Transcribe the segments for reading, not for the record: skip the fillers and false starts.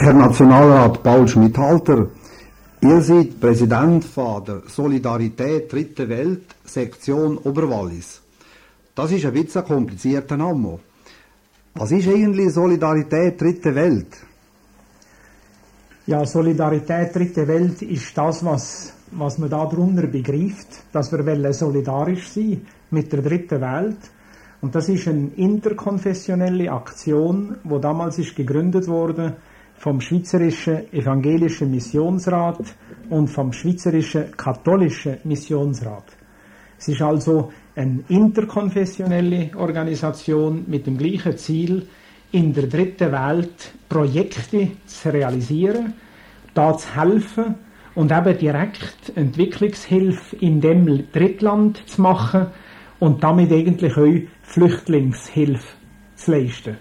Herr Nationalrat Paul Schmidhalter, ihr seid Präsident von der Solidarität Dritte Welt, Sektion Oberwallis. Das ist ein bisschen ein komplizierter Name. Was ist eigentlich Solidarität Dritte Welt? Ja, Solidarität Dritte Welt ist das, was man darunter begreift, dass wir solidarisch sein mit der Dritten Welt. Und das ist eine interkonfessionelle Aktion, die damals ist gegründet wurde vom Schweizerischen Evangelischen Missionsrat und vom Schweizerischen Katholischen Missionsrat. Es ist also eine interkonfessionelle Organisation mit dem gleichen Ziel, in der Dritten Welt Projekte zu realisieren, da zu helfen und eben direkt Entwicklungshilfe in dem Drittland zu machen und damit eigentlich auch Flüchtlingshilfe zu leisten.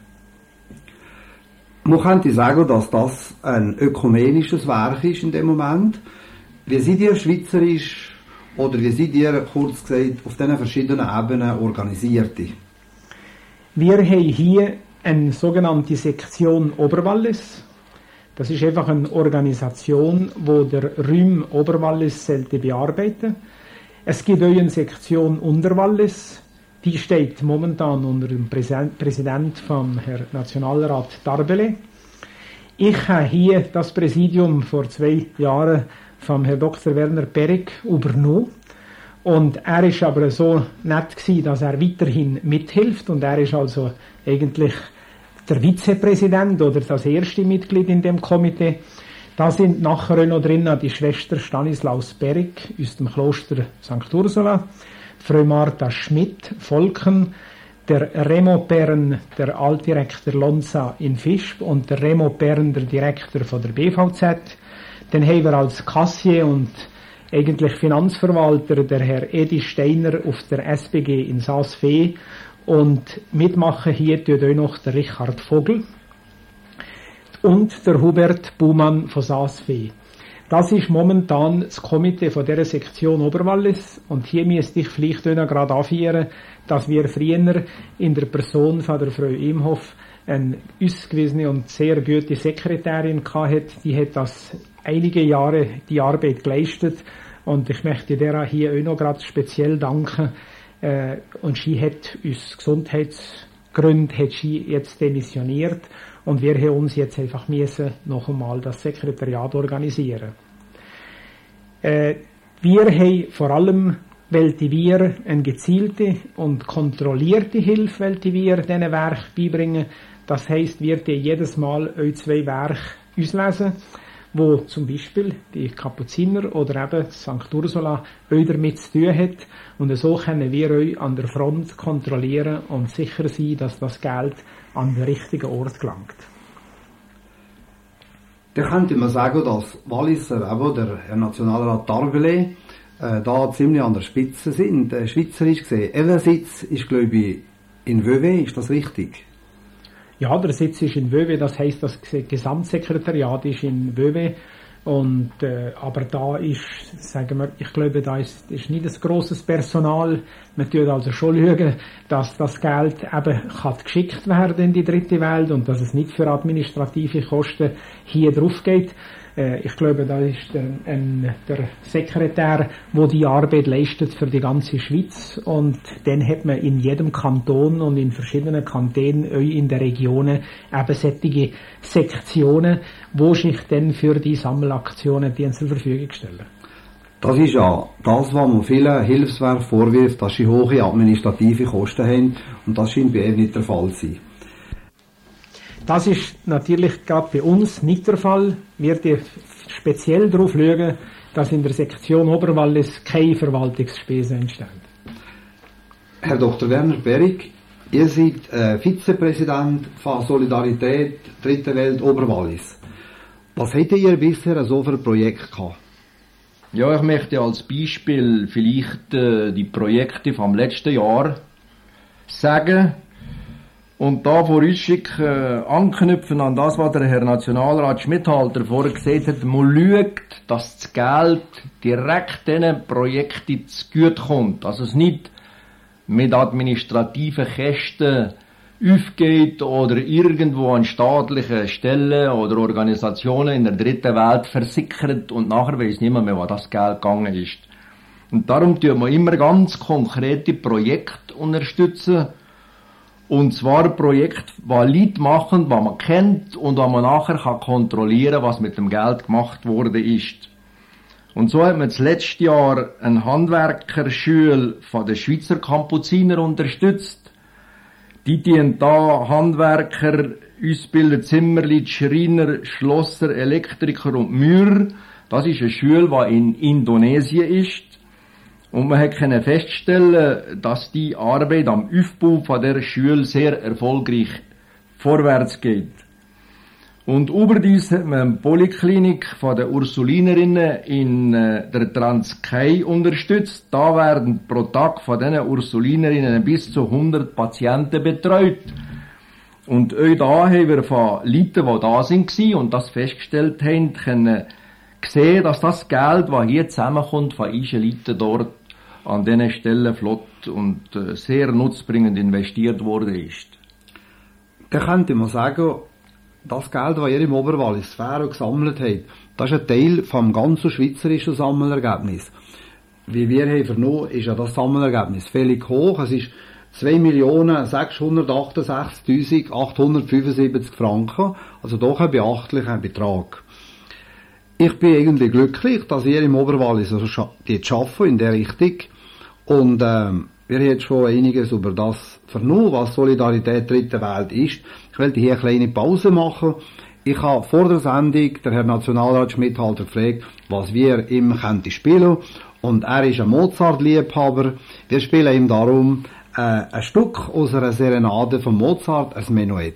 Man könnte sagen, dass das ein ökumenisches Werk ist in dem Moment. Wie seid ihr schweizerisch oder wie seid ihr, kurz gesagt, auf diesen verschiedenen Ebenen organisiert? Wir haben hier eine sogenannte Sektion Oberwallis. Das ist einfach eine Organisation, die der Rüm Oberwallis bearbeiten sollte. Es gibt auch eine Sektion Unterwallis. Die steht momentan unter dem Präsident vom Herrn Nationalrat Tarbele. Ich habe hier das Präsidium vor 2 Jahren vom Herrn Dr. Werner Perig übernommen. Und er ist aber so nett gewesen, dass er weiterhin mithilft. Und er ist also eigentlich der Vizepräsident oder das erste Mitglied in dem Komitee. Da sind nachher noch drin die Schwester Stanislaus Perig aus dem Kloster St. Ursula, Frau Martha Schmidt, Volken, der Remo Pern, der Altdirektor Lonza in Visp und der Remo Pern, der Direktor von der BVZ. Dann haben wir als Kassier und eigentlich Finanzverwalter der Herr Edi Steiner auf der SBG in Saas-Fee und mitmachen hier tut auch noch der Richard Vogel und der Hubert Buhmann von Saas-Fee. Das ist momentan das Komitee von dieser Sektion Oberwallis und hier müsste ich vielleicht auch noch gerade anführen, dass wir früher in der Person von der Frau Imhoff eine ausgewiesene und sehr gute Sekretärin hatte. Die hat das einige Jahre die Arbeit geleistet und ich möchte der hier auch noch gerade speziell danken. Und sie hat aus Gesundheitsgründen jetzt demissioniert und wir haben uns jetzt einfach noch einmal das Sekretariat organisieren. Wir haben vor allem wir eine gezielte und kontrollierte Hilfe wir diesen Werk beibringen. Das heisst, wir jedes Mal 2 Werke auslesen, wo zum Beispiel die Kapuziner oder eben St. Ursula auch damit zu tun hat. Und so können wir euch an der Front kontrollieren und sicher sein, dass das Geld an den richtigen Ort gelangt. Da könnte man sagen, dass Walliser, eben der Herr Nationalrat Tarbele, da ziemlich an der Spitze sind, schweizerisch gesehen. Ihr Sitz ist, glaube ich, in Vevey, ist das richtig? Ja, der Sitz ist in Vevey, das heisst, das Gesamtsekretariat ist in Vevey. Und, aber da ist, sagen wir, ich glaube, da ist nicht ein grosses Personal. Man tut also schon schauen, dass das Geld eben geschickt werden in die Dritte Welt und dass es nicht für administrative Kosten hier drauf geht. Ich glaube, da ist der Sekretär, der die Arbeit leistet für die ganze Schweiz. Und dann hat man in jedem Kanton und in verschiedenen Kantonen, auch in den Regionen, eben solche Sektionen, wo sich dann für die Sammelaktionen zur Verfügung stellen. Das ist ja das, was man vielen Hilfswerken vorwirft, dass sie hohe administrative Kosten haben. Und das scheint bei ihnen nicht der Fall zu sein. Das ist natürlich gerade bei uns nicht der Fall. Wir dürfen speziell darauf schauen, dass in der Sektion Oberwallis keine Verwaltungsspesen entstehen. Herr Dr. Werner Perig, ihr seid Vizepräsident von Solidarität Dritte Welt Oberwallis. Was hättet ihr bisher so für ein Projekt gehabt? Ja, ich möchte als Beispiel vielleicht die Projekte vom letzten Jahr sagen. Und da vorausschicken, anknüpfen an das, was der Herr Nationalrat Schmidhalter vorher gesagt hat, man schaut, dass das Geld direkt diesen Projekten zugute kommt. Also es nicht mit administrativen Kosten aufgeht oder irgendwo an staatlichen Stellen oder Organisationen in der dritten Welt versickert und nachher weiss niemand mehr, wo das Geld gegangen ist. Und darum tun wir immer ganz konkrete Projekte unterstützen. Und zwar Projekte, die Leute machen, die man kennt und wo man nachher kontrollieren kann, was mit dem Geld gemacht worden ist. Und so hat man das letzte Jahr eine Handwerkerschule von den Schweizer Kapuziner unterstützt. Die dienen da Handwerker, ausbilden Zimmerli, Schreiner, Schlosser, Elektriker und Maurer. Das ist eine Schule, die in Indonesien ist. Und man konnte feststellen, dass die Arbeit am Aufbau von der Schule sehr erfolgreich vorwärts geht. Und überdies hat man eine Polyklinik von den Ursulinerinnen in der Transkei unterstützt. Da werden pro Tag von diesen Ursulinerinnen bis zu 100 Patienten betreut. Und auch da haben wir von Leuten, die da waren und das festgestellt haben, können sehen, dass das Geld, das hier zusammenkommt, von unseren Leuten dort an diesen Stellen flott und sehr nutzbringend investiert worden ist. Da könnte man sagen, das Geld, das ihr im Oberwallis gesammelt habt, das ist ein Teil vom ganzen schweizerischen Sammelergebnis. Wie wir haben vernommen, ist ja das Sammelergebnis völlig hoch. Es ist 2.668.875 Franken, also doch ein beachtlicher Betrag. Ich bin irgendwie glücklich, dass ihr im Oberwallis jetzt arbeiten in der Richtung. Und wir haben jetzt schon einiges über das vernommen, was Solidarität Dritte Welt ist. Ich wollte hier eine kleine Pause machen. Ich habe vor der Sendung der Herr Nationalrat Schmidhalter gefragt, was wir ihm spielen könnten. Und er ist ein Mozart-Liebhaber. Wir spielen ihm darum ein Stück aus einer Serenade von Mozart, ein Menuett.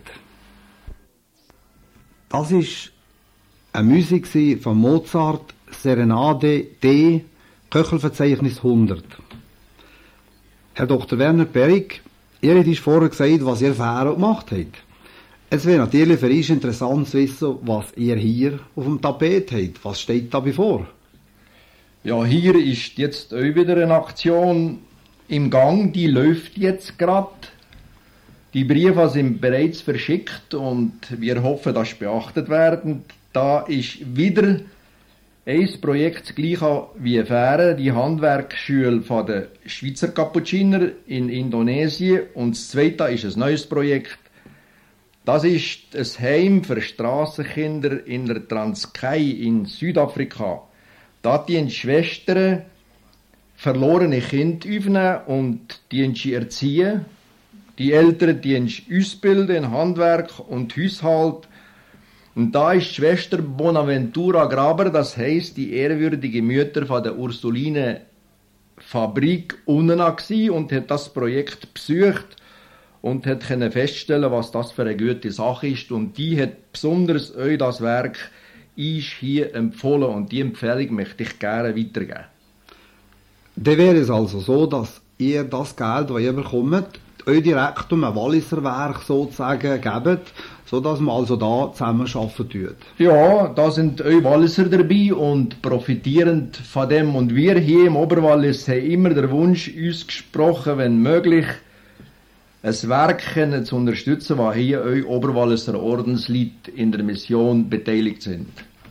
Das ist eine Musik von Mozart, Serenade D, Köchelverzeichnis 100. Herr Dr. Werner Perig, ihr habt vorher gesagt, was ihr für gemacht habt. Es wäre natürlich für uns interessant zu wissen, was ihr hier auf dem Tapet habt. Was steht da bevor? Ja, hier ist jetzt auch wieder eine Aktion im Gang, die läuft jetzt gerade. Die Briefe sind bereits verschickt und wir hoffen, dass sie beachtet werden. Da ist wieder ein Projekt das gleiche wie Fähre, die Handwerksschule von den Schweizer Kapuziner in Indonesien. Und das zweite ist ein neues Projekt. Das ist ein Heim für Strassenkinder in der Transkei in Südafrika. Da die Schwestern verlorene Kinder aufnehmen und die erziehen. Die Eltern die ausbilden in Handwerk und Haushalt. Und da ist die Schwester Bonaventura Graber, das heisst die ehrwürdige Mutter von der Ursuline Fabrik unten und hat das Projekt besucht und hat feststellen, was das für eine gute Sache ist. Und die hat besonders euch das Werk hier empfohlen und die Empfehlung möchte ich gerne weitergeben. Dann wäre es also so, dass ihr das Geld, das ihr bekommt, euch direkt um ein Walliser Werk sozusagen gebt, sodass man also da zusammen arbeiten tut. Ja, da sind euch Walliser dabei und profitierend von dem. Und wir hier im Oberwallis haben immer den Wunsch ausgesprochen, wenn möglich, ein Werk zu unterstützen, wo hier euch Oberwalliser Ordensleute in der Mission beteiligt sind.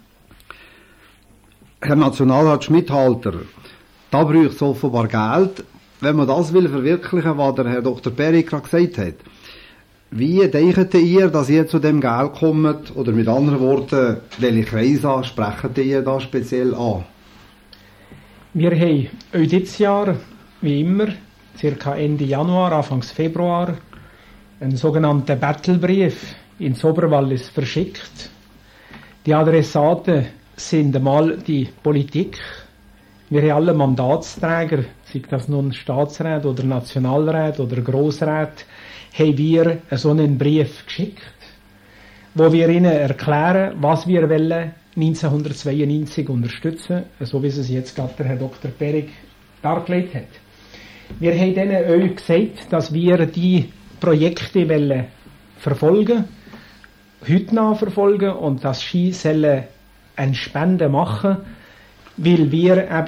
Herr Nationalrat Schmidhalter, da braucht es offenbar Geld, wenn man das will verwirklichen, was der Herr Dr. Perig gerade gesagt hat. Wie denkt ihr, dass ihr zu dem Geld kommt? Oder mit anderen Worten, welche Kreise sprecht ihr da speziell an? Wir haben euch dieses Jahr, wie immer, circa Ende Januar, Anfang Februar, einen sogenannten Battlebrief ins Oberwallis verschickt. Die Adressaten sind einmal die Politik. Wir haben alle Mandatsträger, sei das nun Staatsrat oder Nationalrat oder Grossrat, haben wir so einen Brief geschickt, wo wir ihnen erklären, was wir wollen 1992 unterstützen, so wie es jetzt gerade der Herr Dr. Perig dargelegt hat. Wir haben ihnen euch gesagt, dass wir die Projekte wollen verfolgen, heute noch und dass sie sollen eine Spende machen, weil wir eben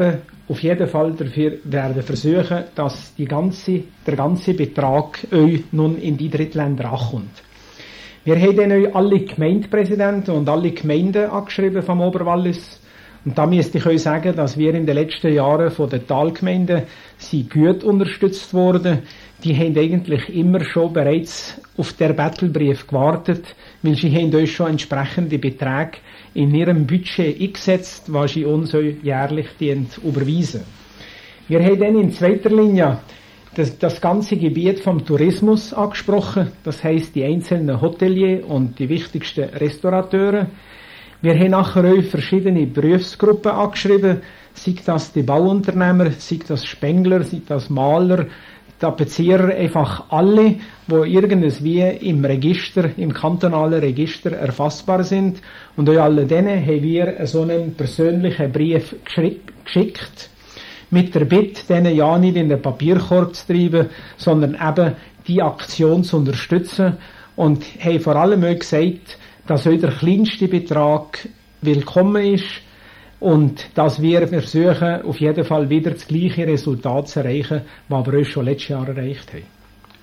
auf jeden Fall dafür werden versuchen, dass der ganze Betrag euch nun in die Drittländer ankommt. Wir haben dann euch alle Gemeindepräsidenten und alle Gemeinden angeschrieben vom Oberwallis. Und da müsste ich euch sagen, dass wir in den letzten Jahren von den Talgemeinden sind gut unterstützt worden. Die haben eigentlich immer schon bereits auf der Battlebrief gewartet, weil sie haben euch schon entsprechende Beträge in ihrem Budget eingesetzt, was sie uns jährlich überweisen. Wir haben dann in zweiter Linie das ganze Gebiet vom Tourismus angesprochen, das heisst die einzelnen Hoteliers und die wichtigsten Restaurateure. Wir haben nachher auch verschiedene Berufsgruppen angeschrieben, sei das die Bauunternehmer, sei das Spengler, sei das Maler, Tapezierer, einfach alle, wo irgendwie im Register, im kantonalen Register erfassbar sind. Und euch alle denen haben wir so einen persönlichen Brief geschickt, mit der Bitte, denen ja nicht in den Papierkorb zu treiben, sondern eben die Aktion zu unterstützen. Und haben vor allem auch gesagt, dass euch der kleinste Betrag willkommen ist und dass wir versuchen, auf jeden Fall wieder das gleiche Resultat zu erreichen, was wir euch schon letztes Jahr erreicht haben.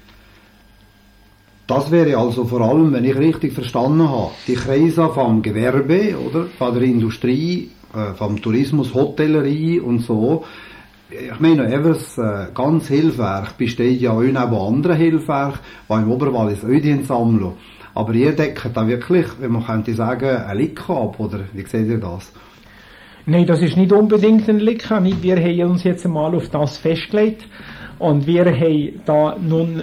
Das wäre also vor allem, wenn ich richtig verstanden habe, die Kreise vom Gewerbe, oder? Von der Industrie, vom Tourismus, Hotellerie und so. Ich meine, das ganze Hilfswerk besteht ja auch neben anderen Hilfswerken, die im Oberwallis auch sammeln. Aber ihr deckt da wirklich, wenn man könnte sagen, ein Lick ab, oder wie seht ihr das? Nein, das ist nicht unbedingt ein Lick. Wir haben uns jetzt einmal auf das festgelegt und wir haben da nun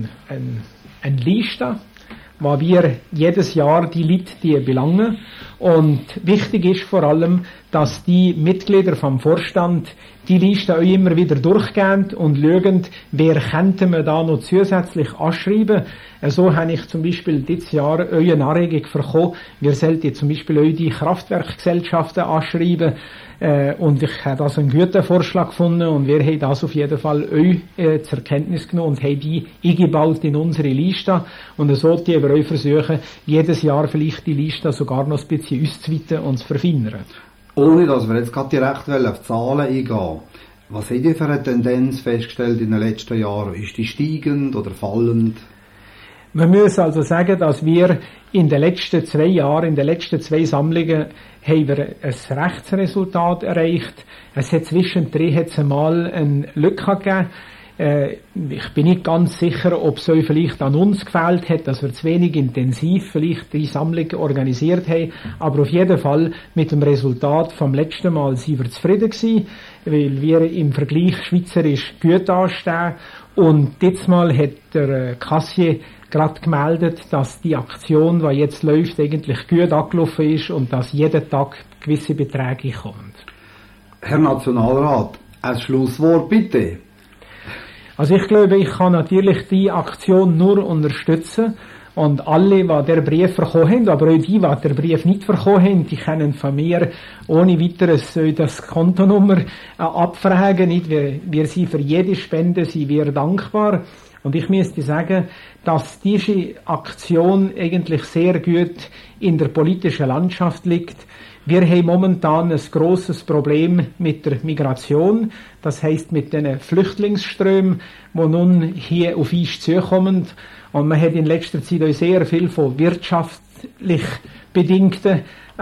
eine Liste, wo wir jedes Jahr die Leute, die belangen. Und wichtig ist vor allem, dass die Mitglieder vom Vorstand die Liste auch immer wieder durchgehen und schauen, wer könnte man da noch zusätzlich anschreiben. So habe ich zum Beispiel dieses Jahr euch eine Anregung bekommen, wir sollten zum Beispiel euch die Kraftwerkgesellschaften anschreiben. Und ich habe das einen guten Vorschlag gefunden und wir haben das auf jeden Fall euch zur Kenntnis genommen und haben die eingebaut in unsere Liste. Und so die wir euch versuchen, jedes Jahr vielleicht die Liste sogar noch ein bisschen auszuweiten und zu verfeinern. Ohne dass wir jetzt gerade direkt auf Zahlen eingehen. Was habt ihr für eine Tendenz festgestellt in den letzten Jahren? Ist die steigend oder fallend? Man muss also sagen, dass wir in den letzten 2 Jahren, in den letzten 2 Sammlungen, haben wir ein Rechtsresultat erreicht. Es hat zwischendrin einmal eine Lücke gegeben. Ich bin nicht ganz sicher, ob es euch vielleicht an uns gefehlt hat, dass wir zu wenig intensiv vielleicht die Sammlung organisiert haben. Aber auf jeden Fall mit dem Resultat vom letzten Mal sind wir zufrieden gewesen, weil wir im Vergleich schweizerisch gut dastehen. Und dieses Mal hat der Kassier gerade gemeldet, dass die Aktion, die jetzt läuft, eigentlich gut angelaufen ist und dass jeden Tag gewisse Beträge kommen. Herr Nationalrat, ein Schlusswort bitte. Also ich glaube, ich kann natürlich die Aktion nur unterstützen und alle, die den Brief bekommen haben, aber auch die den Brief nicht bekommen haben, die können von mir ohne weiteres das Kontonummer abfragen. Nicht? Wir sind für jede Spende sind wir dankbar. Und ich müsste sagen, dass diese Aktion eigentlich sehr gut in der politischen Landschaft liegt. Wir haben momentan ein grosses Problem mit der Migration, das heisst mit den Flüchtlingsströmen, die nun hier auf uns zukommen. Und man hat in letzter Zeit auch sehr viel von wirtschaftlich bedingten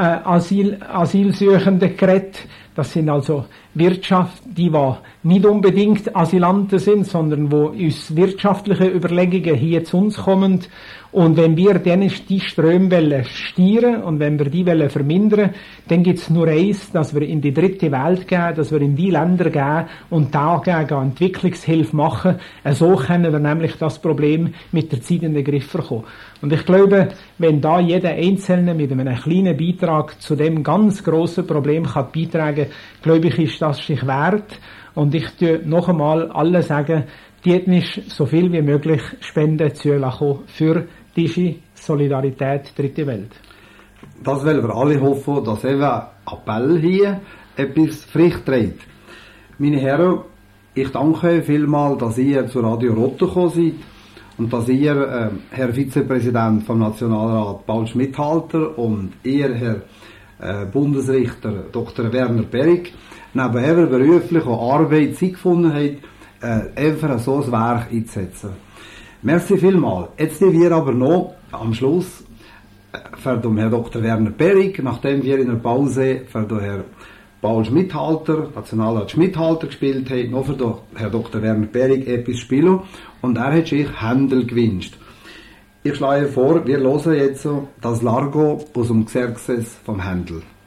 Asylsuchenden geredet. Das sind also die nicht unbedingt Asylanten sind, sondern die aus wirtschaftlichen Überlegungen hier zu uns kommen. Und wenn wir dann die Ströme steuern und wenn wir die vermindern, dann gibt es nur eins, dass wir in die dritte Welt gehen, dass wir in die Länder gehen und da gegen Entwicklungshilfe machen. So können wir nämlich das Problem mit der Zeit in den Griff bekommen. Und ich glaube, wenn da jeder Einzelne mit einem kleinen Beitrag zu dem ganz grossen Problem kann beitragen, glaube ich, ist das sich wert. Und ich tue noch einmal alle sagen, die nicht so viel wie möglich Spenden zulassen für diese Solidarität Dritte Welt. Das wollen wir alle hoffen, dass eben Appell hier etwas Frucht trägt. Meine Herren, ich danke euch vielmals, dass ihr zu Radio Rotte gekommen seid und dass ihr, Herr Vizepräsident vom Nationalrat Paul Schmidhalter und ihr, Herr Bundesrichter Dr. Werner Berrig, neben eben beruflicher Arbeit Zeit gefunden hat, einfach so ein Werk einzusetzen. Merci vielmals. Jetzt sind wir aber noch am Schluss für den Herrn Dr. Werner Berrig, nachdem wir in der Pause für den Herrn Paul Schmidhalter, Nationalrat Schmidhalter gespielt haben, noch für den Herrn Dr. Werner Berrig etwas spielen und er hat sich Händel gewünscht. Ich schlage vor, wir hören jetzt das Largo aus dem Xerxes vom Händel.